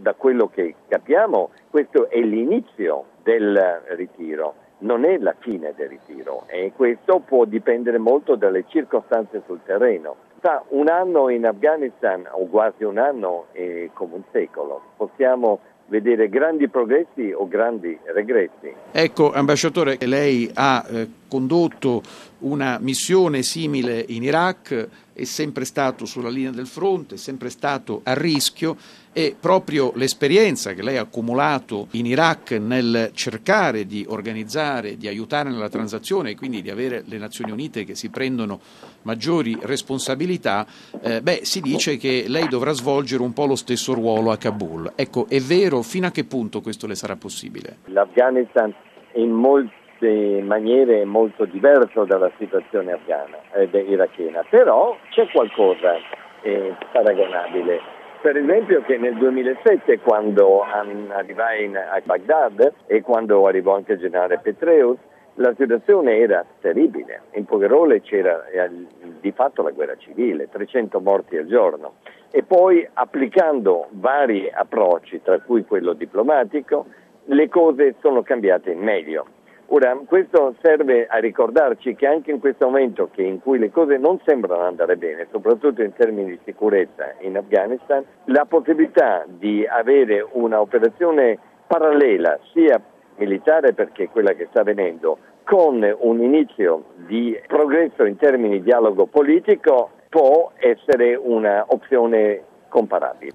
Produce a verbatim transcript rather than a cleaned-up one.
da quello che capiamo, questo è l'inizio del ritiro, non è la fine del ritiro, e questo può dipendere molto dalle circostanze sul terreno. Sta un anno in Afghanistan, o quasi un anno, è come un secolo. Possiamo vedere grandi progressi o grandi regressi. Ecco, ambasciatore, lei ha eh, condotto una missione simile in Iraq, è sempre stato sulla linea del fronte, è sempre stato a rischio, e proprio l'esperienza che lei ha accumulato in Iraq nel cercare di organizzare, di aiutare nella transazione e quindi di avere le Nazioni Unite che si prendono maggiori responsabilità, eh, beh, si dice che lei dovrà svolgere un po' lo stesso ruolo a Kabul. Ecco, è vero? Fino a che punto questo le sarà possibile? L'Afghanistan in molte maniere è molto diverso dalla situazione afghana ed eh, irachena, però c'è qualcosa eh, paragonabile. Per esempio che nel duemilasette, quando arrivai in, a Baghdad e quando arrivò anche il generale Petraeus, la situazione era terribile. In poche parole c'era eh, di fatto la guerra civile, trecento morti al giorno. E poi, applicando vari approcci, tra cui quello diplomatico, le cose sono cambiate in meglio. Ora, questo serve a ricordarci che anche in questo momento che in cui le cose non sembrano andare bene, soprattutto in termini di sicurezza in Afghanistan, la possibilità di avere una operazione parallela, sia militare, perché è quella che sta avvenendo, con un inizio di progresso in termini di dialogo politico, può essere una opzione comparabile.